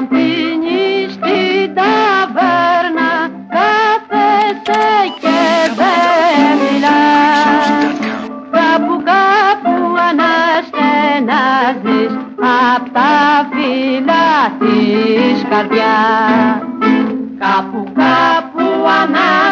πίνει στην ταβέρνα, κάθεσαι και δεν μιλάς. Κάπου αναστενάζεις απ' τα φύλλα της καρδιάς. Κάπου αναστενάζεις